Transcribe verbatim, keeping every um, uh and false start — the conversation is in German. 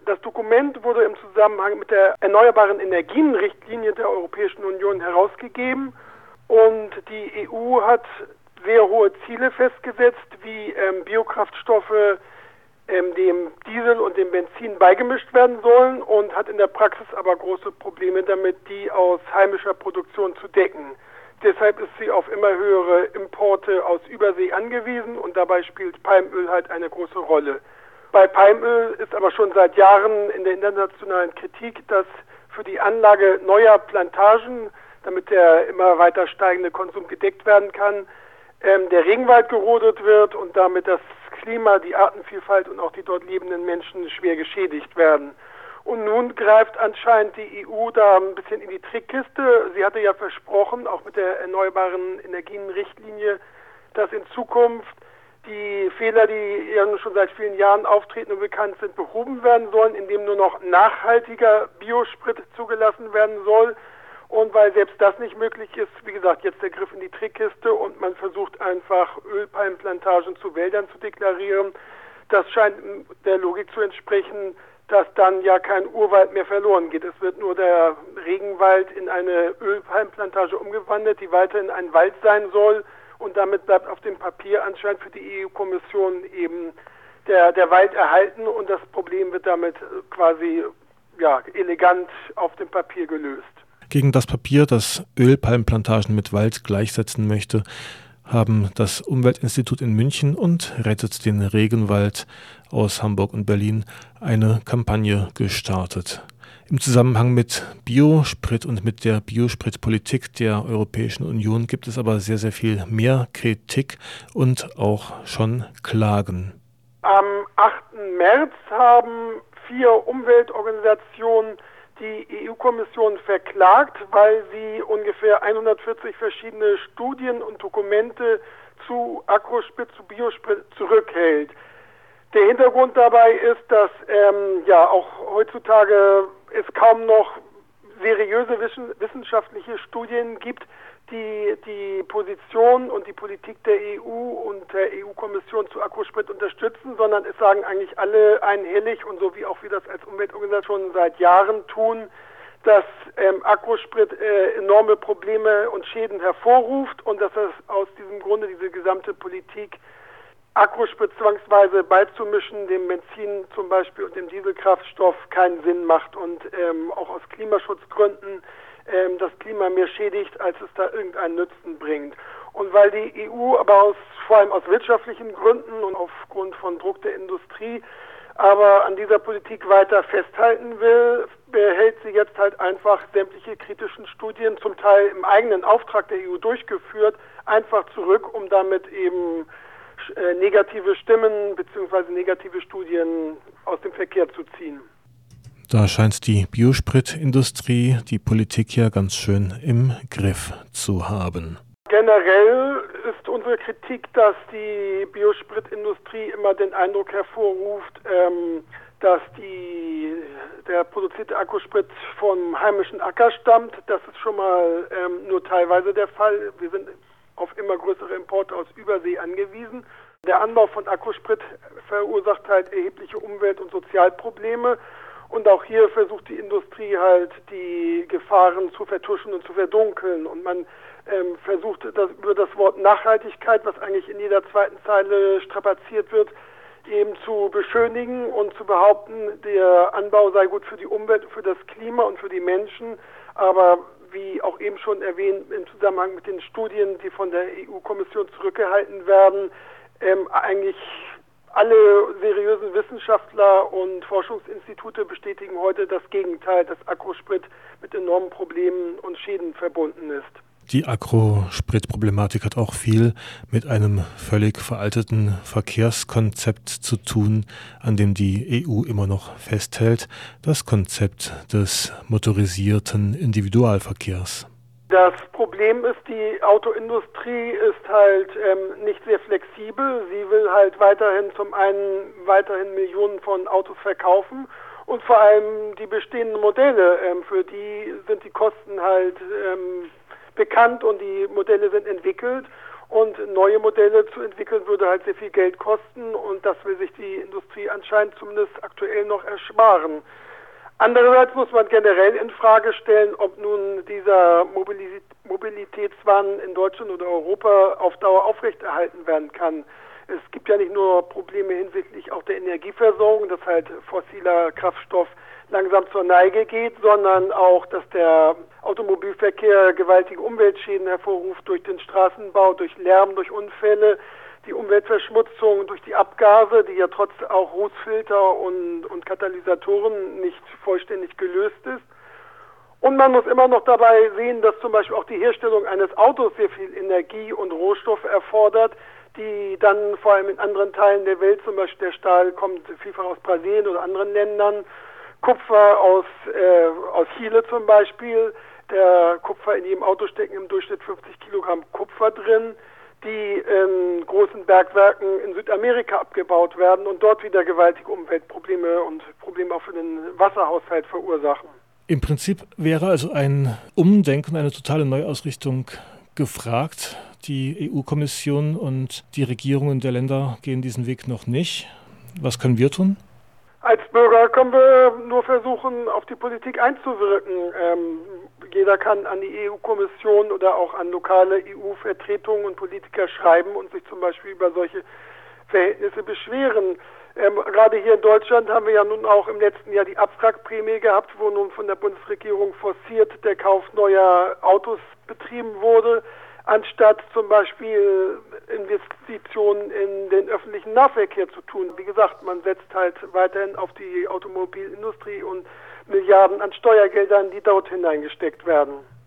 Das Dokument wurde im Zusammenhang mit der Erneuerbaren Energien-Richtlinie der Europäischen Union herausgegeben und die E U hat sehr hohe Ziele festgesetzt, wie ähm, Biokraftstoffe ähm, dem Diesel und dem Benzin beigemischt werden sollen und hat in der Praxis aber große Probleme damit, die aus heimischer Produktion zu decken. Deshalb ist sie auf immer höhere Importe aus Übersee angewiesen und dabei spielt Palmöl halt eine große Rolle. Bei Palmöl ist aber schon seit Jahren in der internationalen Kritik, dass für die Anlage neuer Plantagen, damit der immer weiter steigende Konsum gedeckt werden kann, ähm, der Regenwald gerodet wird und damit das Klima, die Artenvielfalt und auch die dort lebenden Menschen schwer geschädigt werden. Und nun greift anscheinend die E U da ein bisschen in die Trickkiste. Sie hatte ja versprochen, auch mit der Erneuerbaren Energien-Richtlinie, dass in Zukunft die Fehler, die ja schon seit vielen Jahren auftreten und bekannt sind, behoben werden sollen, indem nur noch nachhaltiger Biosprit zugelassen werden soll. Und weil selbst das nicht möglich ist, wie gesagt, jetzt der Griff in die Trickkiste und man versucht einfach Ölpalmplantagen zu Wäldern zu deklarieren. Das scheint der Logik zu entsprechen, dass dann ja kein Urwald mehr verloren geht. Es wird nur der Regenwald in eine Ölpalmplantage umgewandelt, die weiterhin ein Wald sein soll. Und damit bleibt auf dem Papier anscheinend für die E U-Kommission eben der, der Wald erhalten und das Problem wird damit quasi ja, elegant auf dem Papier gelöst. Gegen das Papier, das Ölpalmplantagen mit Wald gleichsetzen möchte, haben das Umweltinstitut in München und Rettet den Regenwald aus Hamburg und Berlin eine Kampagne gestartet. Im Zusammenhang mit Biosprit und mit der Biospritpolitik der Europäischen Union gibt es aber sehr, sehr viel mehr Kritik und auch schon Klagen. Am achten März haben vier Umweltorganisationen die E U-Kommission verklagt, weil sie ungefähr hundertvierzig verschiedene Studien und Dokumente zu Agrosprit, zu Biosprit zurückhält. Der Hintergrund dabei ist, dass ähm, ja auch heutzutage es kaum noch seriöse wissenschaftliche Studien gibt, die die Position und die Politik der E U und der E U-Kommission zu Agrosprit unterstützen, sondern es sagen eigentlich alle einhellig und so wie auch wir das als Umweltorganisation seit Jahren tun, dass ähm, Agrosprit äh, enorme Probleme und Schäden hervorruft und dass es aus diesem Grunde diese gesamte Politik, Agrosprit zwangsweise beizumischen, dem Benzin zum Beispiel und dem Dieselkraftstoff keinen Sinn macht und ähm, auch aus Klimaschutzgründen ähm, das Klima mehr schädigt, als es da irgendeinen Nutzen bringt. Und weil die E U aber aus, vor allem aus wirtschaftlichen Gründen und aufgrund von Druck der Industrie aber an dieser Politik weiter festhalten will, behält sie jetzt halt einfach sämtliche kritischen Studien, zum Teil im eigenen Auftrag der E U durchgeführt, einfach zurück, um damit eben äh, negative Stimmen bzw. negative Studien aus dem Verkehr zu ziehen. Da scheint die Biospritindustrie die Politik ja ganz schön im Griff zu haben. Generell ist unsere Kritik, dass die Biospritindustrie immer den Eindruck hervorruft, ähm, dass die, der produzierte Agrosprit vom heimischen Acker stammt. Das ist schon mal ähm, nur teilweise der Fall. Wir sind auf immer größere Importe aus Übersee angewiesen. Der Anbau von Agrosprit verursacht halt erhebliche Umwelt- und Sozialprobleme. Und auch hier versucht die Industrie halt, die Gefahren zu vertuschen und zu verdunkeln. Und man ähm, versucht, das, über das Wort Nachhaltigkeit, was eigentlich in jeder zweiten Zeile strapaziert wird, eben zu beschönigen und zu behaupten, der Anbau sei gut für die Umwelt, für das Klima und für die Menschen. Aber wie auch eben schon erwähnt, im Zusammenhang mit den Studien, die von der E U-Kommission zurückgehalten werden, ähm, eigentlich alle seriösen Wissenschaftler und Forschungsinstitute bestätigen heute das Gegenteil, dass Agrosprit mit enormen Problemen und Schäden verbunden ist. Die Agrosprit-Problematik hat auch viel mit einem völlig veralteten Verkehrskonzept zu tun, an dem die E U immer noch festhält, das Konzept des motorisierten Individualverkehrs. Das Problem ist, die Autoindustrie ist halt ähm, nicht sehr flexibel. Sie will halt weiterhin zum einen weiterhin Millionen von Autos verkaufen und vor allem die bestehenden Modelle, ähm, für die sind die Kosten halt ähm, bekannt und die Modelle sind entwickelt Und neue Modelle zu entwickeln würde halt sehr viel Geld kosten und das will sich die Industrie anscheinend zumindest aktuell noch ersparen. Andererseits muss man generell in Frage stellen, ob nun dieser Mobilitätswahn in Deutschland oder Europa auf Dauer aufrechterhalten werden kann. Es gibt ja nicht nur Probleme hinsichtlich auch der Energieversorgung, dass halt fossiler Kraftstoff langsam zur Neige geht, sondern auch, dass der Automobilverkehr gewaltige Umweltschäden hervorruft durch den Straßenbau, durch Lärm, durch Unfälle, die Umweltverschmutzung durch die Abgase, die ja trotz auch Rußfilter und, und Katalysatoren nicht vollständig gelöst ist. Und man muss immer noch dabei sehen, dass zum Beispiel auch die Herstellung eines Autos sehr viel Energie und Rohstoffe erfordert, die dann vor allem in anderen Teilen der Welt, zum Beispiel der Stahl kommt vielfach aus Brasilien oder anderen Ländern, Kupfer aus, äh, aus Chile zum Beispiel. Der Kupfer in jedem Auto stecken im Durchschnitt fünfzig Kilogramm Kupfer drin, die in großen Bergwerken in Südamerika abgebaut werden und dort wieder gewaltige Umweltprobleme und Probleme auch für den Wasserhaushalt verursachen. Im Prinzip wäre also ein Umdenken, eine totale Neuausrichtung gefragt. Die E U-Kommission und die Regierungen der Länder gehen diesen Weg noch nicht. Was können wir tun? Als Bürger können wir nur versuchen, auf die Politik einzuwirken. Ähm, jeder kann an die E U-Kommission oder auch an lokale E U-Vertretungen und Politiker schreiben und sich zum Beispiel über solche Verhältnisse beschweren. Ähm, gerade hier in Deutschland haben wir ja nun auch im letzten Jahr die Abwrackprämie gehabt, wo nun von der Bundesregierung forciert der Kauf neuer Autos betrieben wurde, anstatt zum Beispiel Investitionen in den öffentlichen Nahverkehr zu tun. Wie gesagt, man setzt halt weiterhin auf die Automobilindustrie und Milliarden an Steuergeldern, die dort hineingesteckt werden.